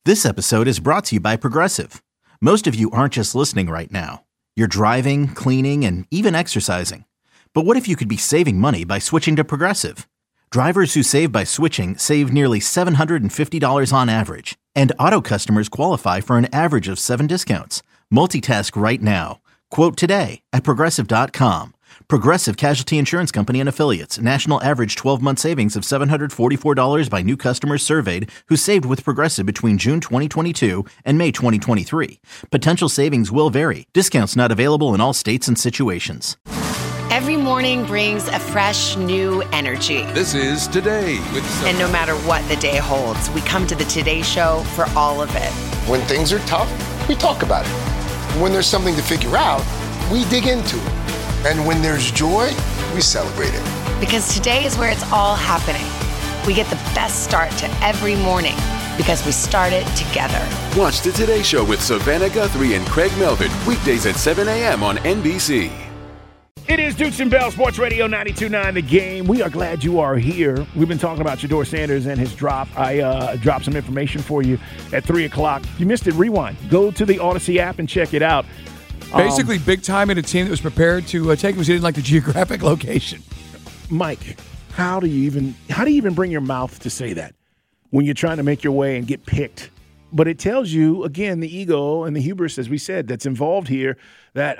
This episode is brought to you by Progressive. Most of you aren't just listening right now. You're driving, cleaning, and even exercising. But what if you could be saving money by switching to Progressive? Drivers who save by switching save nearly $750 on average. And auto customers qualify for an average of 7 discounts. Multitask right now. Quote today at Progressive.com. Progressive Casualty Insurance Company and Affiliates. National average 12-month savings of $744 by new customers surveyed who saved with Progressive between June 2022 and May 2023. Potential savings will vary. Discounts not available in all states and situations. Every morning brings a fresh, new energy. This is Today with And no matter what the day holds, we come to the Today Show for all of it. When things are tough, we talk about it. When there's something to figure out, we dig into it. And when there's joy, we celebrate it. Because today is where it's all happening. We get the best start to every morning because we start it together. Watch the Today Show with Savannah Guthrie and Craig Melvin, weekdays at 7 a.m. on NBC. It is Dukes and Bell, Sports Radio 92.9 The Game. We are glad you are here. We've been talking about Shedeur Sanders and his drop. I dropped some information for you at 3 o'clock. If you missed it, rewind. Go to the Odyssey app and check it out. Basically, big time in a team that was prepared to take him because he didn't like the geographic location. Mike, how do you even bring your mouth to say that when you're trying to make your way and get picked? But it tells you, again, the ego and the hubris, as we said, that's involved here, that,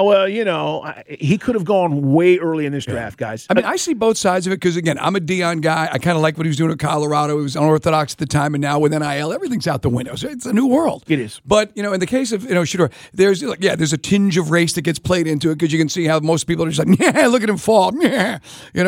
he could have gone way early in this draft, guys. I mean, I see both sides of it because, again, I'm a Deion guy. I kind of like what he was doing at Colorado. He was unorthodox at the time, and now with NIL, everything's out the window. So it's a new world. It is. But, in the case of, Shedeur, there's a tinge of race that gets played into it because you can see how most people are just like, yeah, look at him fall. Yeah,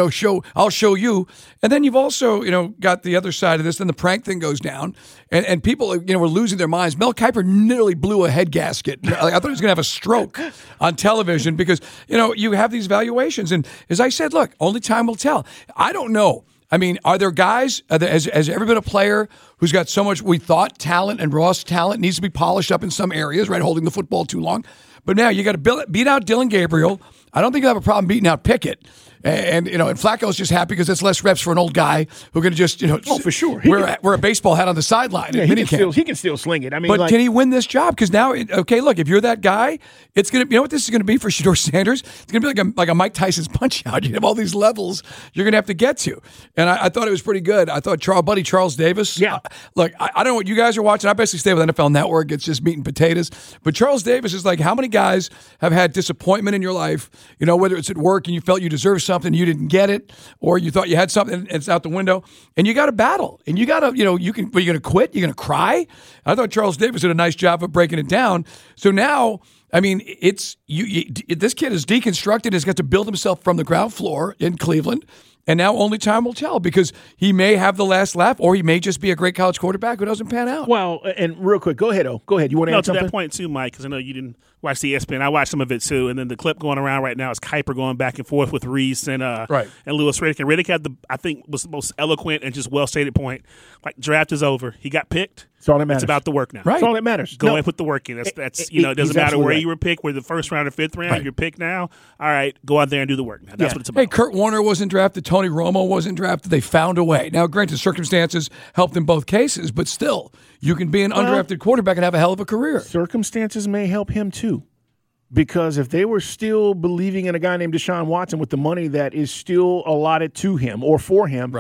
I'll show you. And then you've also, got the other side of this. Then the prank thing goes down, and people, were losing their minds. Mel Kiper nearly blew a head gasket. I thought he was going to have a stroke on television because, you have these valuations. And as I said, look, only time will tell. I don't know. I mean, are there guys, has ever been a player who's got so much, we thought, talent and raw talent needs to be polished up in some areas, right, holding the football too long. But now you got to beat out Dillon Gabriel. I don't think you'll have a problem beating out Pickett. And Flacco's just happy because it's less reps for an old guy who can just, for sure. Wear a baseball hat on the sideline. Yeah, he can still sling it. I mean, but can he win this job? Because now, look, if you're that guy, it's going to, what this is going to be for Shedeur Sanders? It's going to be like a Mike Tyson's punch out. You have all these levels you're going to have to get to. And I thought it was pretty good. I thought Charles Davis. Yeah. Look, I don't know what you guys are watching. I basically stay with NFL Network. It's just meat and potatoes. But Charles Davis is like, how many guys have had disappointment in your life, whether it's at work and you felt you deserved something, you didn't get it, or you thought you had something and it's out the window, and you got to battle, and you got to, are you going to quit? You're going to cry? I thought Charles Davis did a nice job of breaking it down. So now, I mean, it's this kid is deconstructed, has got to build himself from the ground floor in Cleveland. And now only time will tell because he may have the last laugh or he may just be a great college quarterback who doesn't pan out. Well, and real quick, go ahead, O. Go ahead. You want to add something? To that point, too, Mike, because I know you didn't watch the ESPN. I watched some of it, too. And then the clip going around right now is Kiper going back and forth with Reese and Louis Riddick. And Riddick had was the most eloquent and just well-stated point. Like, draft is over. He got picked. That's all that matters. It's about the work now. Right. That's all that matters. Go and put the work in. It doesn't matter where you were picked, whether the first round or fifth round. Right. You're picked now. All right, go out there and do the work now. That's what it's about. Hey, Kurt Warner wasn't drafted. Tony Romo wasn't drafted. They found a way. Now, granted, circumstances helped in both cases, but still, you can be an undrafted quarterback and have a hell of a career. Circumstances may help him, too. Because if they were still believing in a guy named Deshaun Watson with the money that is still allotted to him or for him,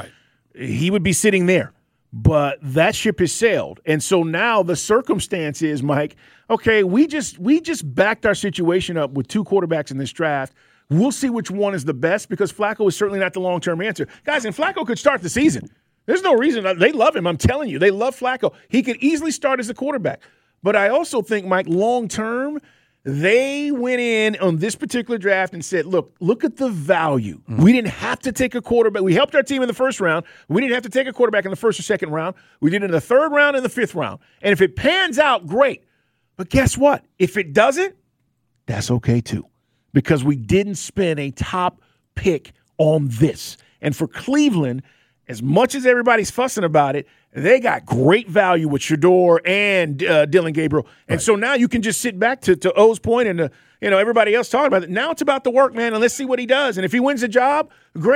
he would be sitting there. But that ship has sailed. And so now the circumstance is, Mike, okay, we just backed our situation up with 2 quarterbacks in this draft. We'll see which one is the best because Flacco is certainly not the long-term answer. Guys, and Flacco could start the season. There's no reason. They love him. I'm telling you. They love Flacco. He could easily start as a quarterback. But I also think, Mike, long-term, they went in on this particular draft and said, look at the value. We didn't have to take a quarterback. We helped our team in the first round. We didn't have to take a quarterback in the first or second round. We did it in the third round and the fifth round. And if it pans out, great. But guess what? If it doesn't, that's okay too. Because we didn't spend a top pick on this. And for Cleveland, as much as everybody's fussing about it, they got great value with Shedeur and Dillon Gabriel. And so now you can just sit back to O's point and everybody else talking about it. Now it's about the work, man, and let's see what he does. And if he wins the job, great.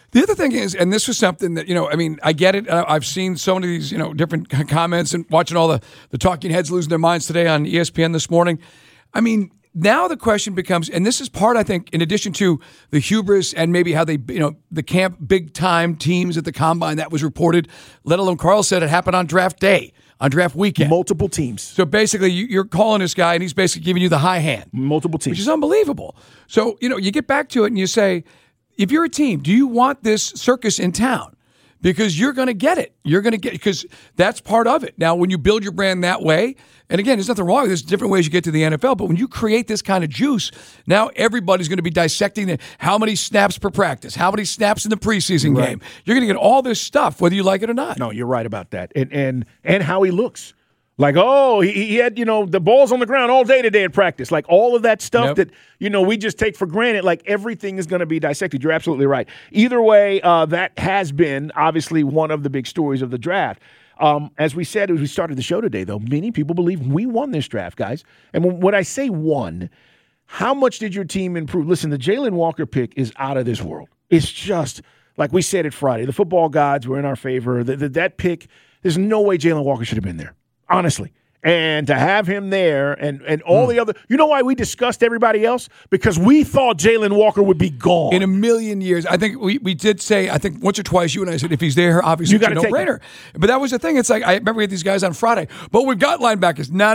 The other thing is, and this was something that, I get it. I've seen so many of these, different comments and watching all the talking heads losing their minds today on ESPN this morning. I mean, now the question becomes, and this is part, I think, in addition to the hubris and maybe how they, the camp big-time teams at the Combine, that was reported, let alone Carl said it happened on draft day, on draft weekend. Multiple teams. So basically, you're calling this guy, and he's basically giving you the high hand. Multiple teams. Which is unbelievable. So, you get back to it and you say, if you're a team, do you want this circus in town? Because you're going to get it. Because that's part of it. Now, when you build your brand that way, and again, there's nothing wrong with this. There's different ways you get to the NFL, but when you create this kind of juice, now everybody's going to be dissecting how many snaps per practice, how many snaps in the preseason game. You're going to get all this stuff, whether you like it or not. No, you're right about that. And how he looks. Like, he had, the balls on the ground all day today at practice. Like all of that stuff that, we just take for granted. Like everything is going to be dissected. You're absolutely right. Either way, that has been obviously one of the big stories of the draft. As we said, as we started the show today, though, many people believe we won this draft, guys. And when I say won, how much did your team improve? Listen, the Jalen Walker pick is out of this world. It's just, like we said it Friday, the football gods were in our favor. That pick, there's no way Jalen Walker should have been there. Honestly. And to have him there and all the other – you know why we discussed everybody else? Because we thought Jalen Walker would be gone. In a million years. I think we did say, I think once or twice you and I said, if he's there, obviously it's a no-brainer. But that was the thing. It's like, I remember we had these guys on Friday, but we've got linebackers. No.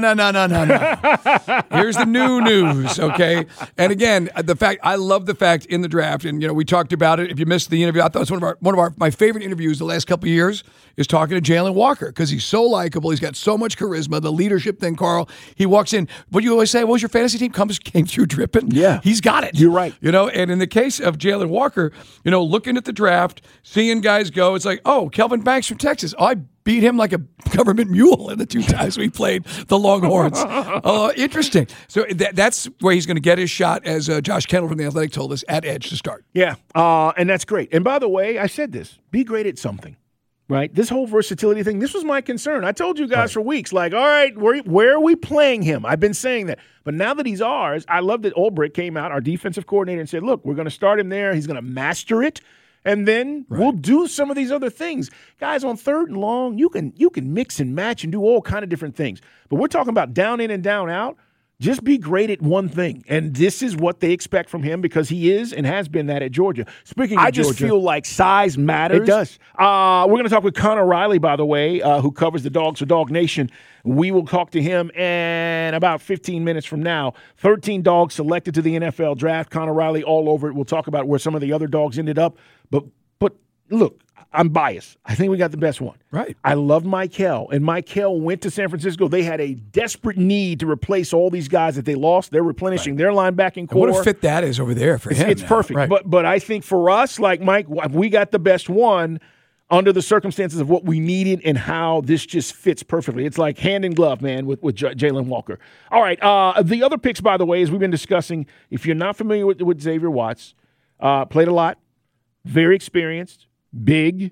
Here's the new news, okay? And again, I love the fact in the draft, and we talked about it. If you missed the interview, I thought it was one of my favorite interviews the last couple of years is talking to Jalen Walker because he's so likable. He's got so much charisma. The leadership thing, Carl. He walks in. What do you always say? What was your fantasy team? Came through dripping. Yeah. He's got it. You're right. And in the case of Jalen Walker, looking at the draft, seeing guys go, it's like, oh, Kelvin Banks from Texas. Oh, I beat him like a government mule in the 2 times we played the Longhorns. Interesting. So that's where he's going to get his shot, as Josh Kendall from The Athletic told us, at edge to start. Yeah, and that's great. And by the way, I said this, be great at something. Right? This whole versatility thing, this was my concern. I told you guys for weeks, like, all right, where are we playing him? I've been saying that. But now that he's ours, I love that Ulbrich came out, our defensive coordinator, and said, look, we're going to start him there. He's going to master it. And then we'll do some of these other things. Guys, on 3rd and long, you can mix and match and do all kind of different things. But we're talking about down in and down out. Just be great at one thing. And this is what they expect from him because he is and has been that at Georgia. Speaking of Georgia, I just feel like size matters. It does. We're going to talk with Connor Riley, by the way, who covers the Dogs for Dog Nation. We will talk to him in about 15 minutes from now. 13 dogs selected to the NFL draft. Connor Riley all over it. We'll talk about where some of the other dogs ended up. But look, I'm biased. I think we got the best one. Right. I love Michael, and Michael went to San Francisco. They had a desperate need to replace all these guys that they lost. They're replenishing their linebacking core. What a fit that is over there for him. It's perfect. Right. But I think for us, like Mike, we got the best one under the circumstances of what we needed and how this just fits perfectly. It's like hand in glove, man, with Jalen Walker. All right. The other picks, by the way, as we've been discussing, if you're not familiar with Xavier Watts, played a lot, very experienced, big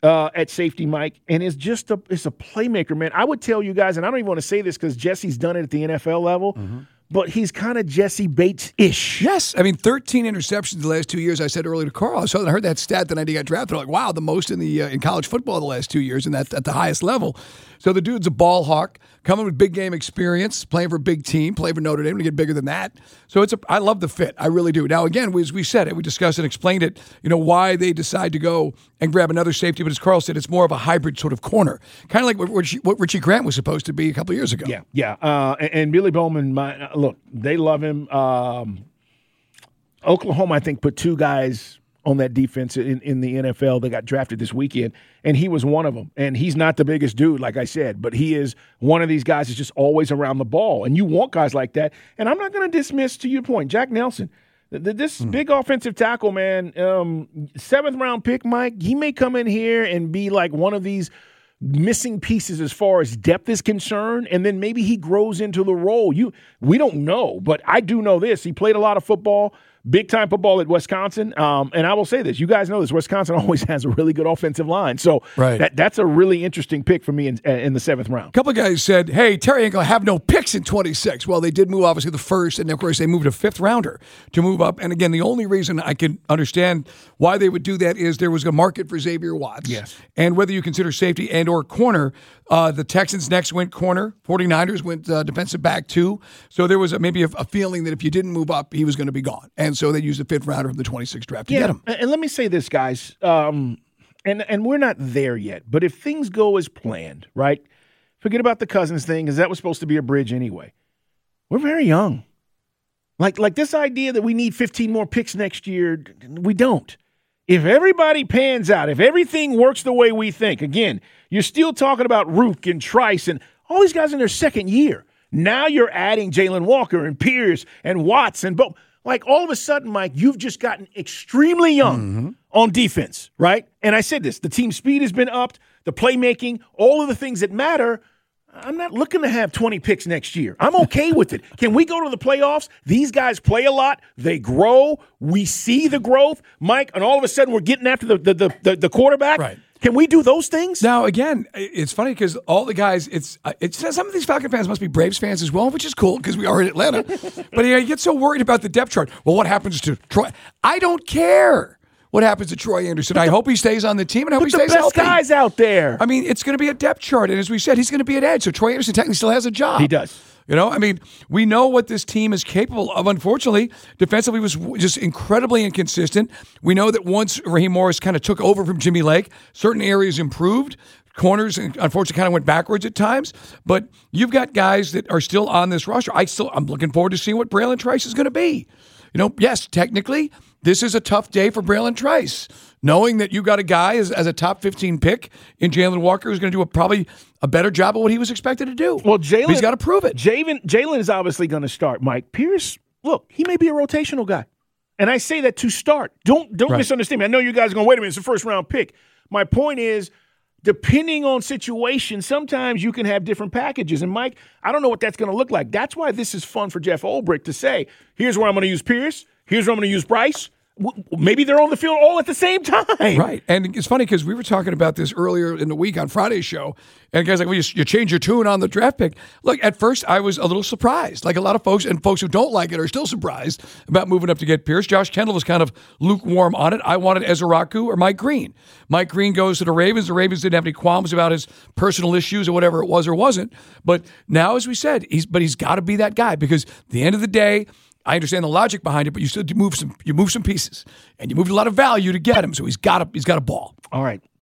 at safety, Mike, and is just it's a playmaker, man. I would tell you guys, and I don't even want to say this because Jesse's done it at the NFL level, but he's kind of Jesse Bates-ish. Yes. I mean, 13 interceptions the last 2 years. I said earlier to Carl, I heard that stat the night he got drafted. I'm like, wow, the most in college football the last 2 years, and that's at the highest level. So the dude's a ball hawk, coming with big game experience, playing for a big team, playing for Notre Dame to get bigger than that. So I love the fit. I really do. Now, again, as we said it, we discussed and explained it, why they decide to go and grab another safety. But as Carl said, it's more of a hybrid sort of corner, kind of like what Richie Grant was supposed to be a couple of years ago. Yeah. And Billy Bowman, look, they love him. Oklahoma, I think, put 2 guys on that defense in the NFL. They got drafted this weekend, and he was one of them. And he's not the biggest dude, like I said, but he is one of these guys that's just always around the ball. And you want guys like that. And I'm not going to dismiss, to your point, Jack Nelson. This big offensive tackle, man, 7th-round pick, Mike, he may come in here and be like one of these missing pieces as far as depth is concerned, and then maybe he grows into the role. We don't know, but I do know this. He played a lot of football. big-time football at Wisconsin. And I will say this. You guys know this. Wisconsin always has a really good offensive line. So that's a really interesting pick for me in the 7th round. A couple of guys said, hey, Terry ain't going to have no picks in 26. Well, they did move, obviously, the first, and, of course, they moved a 5th rounder to move up. And, again, the only reason I can understand why they would do that is there was a market for Xavier Watts. Yes. And whether you consider safety and or corner, the Texans next went corner. 49ers went defensive back, too. So there was maybe a feeling that if you didn't move up, he was going to be gone. And so they used the 5th rounder from the 26th draft to get him. And let me say this, guys, and we're not there yet, but if things go as planned, right, forget about the Cousins thing because that was supposed to be a bridge anyway. We're very young. Like this idea that we need 15 more picks next year, we don't. If everybody pans out, if everything works the way we think, again, you're still talking about Rook and Trice and all these guys in their 2nd year. Now you're adding Jalen Walker and Pierce and Watts and Bo. Like, all of a sudden, Mike, you've just gotten extremely young on defense, right? And I said this, the team speed has been upped, the playmaking, all of the things that matter. I'm not looking to have 20 picks next year. I'm okay with it. Can we go to the playoffs? These guys play a lot. They grow. We see the growth, Mike, and all of a sudden we're getting after the quarterback. Right. Can we do those things? Now, again, it's funny because all the guys, it's some of these Falcon fans must be Braves fans as well, which is cool because we are in Atlanta. But you get so worried about the depth chart. Well, what happens to Troy? I don't care what happens to Troy Anderson. I hope he stays on the team and I hope he stays healthy. Put the best guys out there. I mean, it's going to be a depth chart. And as we said, he's going to be an edge. So Troy Anderson technically still has a job. He does. You know, I mean, we know what this team is capable of. Unfortunately, defensively was just incredibly inconsistent. We know that once Raheem Morris kind of took over from Jimmy Lake, certain areas improved. Corners, unfortunately, kind of went backwards at times. But you've got guys that are still on this roster. I'm looking forward to seeing what Braylon Trice is going to be. You know, yes, technically, this is a tough day for Braylon Trice. Knowing that you got a guy as a top 15 pick in Jalen Walker who's going to do probably a better job of what he was expected to do. Well, Jalen, he's got to prove it. Jalen is obviously going to start. Mike Pierce, look, he may be a rotational guy, and I say that to start. Don't misunderstand me. I know you guys are going, wait a minute, it's a first-round pick. My point is, depending on situation, sometimes you can have different packages. And, Mike, I don't know what that's going to look like. That's why this is fun for Jeff Ulbrich to say, here's where I'm going to use Pierce, here's where I'm going to use Bryce. Maybe they're on the field all at the same time. Right. And it's funny because we were talking about this earlier in the week on Friday's show. And guys like, well, you change your tune on the draft pick. Look, at first I was a little surprised. Like a lot of folks, and folks who don't like it are still surprised about moving up to get Pierce. Josh Kendall was kind of lukewarm on it. I wanted Ezeraku or Mike Green. Mike Green goes to the Ravens. The Ravens didn't have any qualms about his personal issues or whatever it was or wasn't. But now, as we said, he's got to be that guy because at the end of the day, I understand the logic behind it, but you still move some pieces, and you moved a lot of value to get him. So he's got a ball. All right,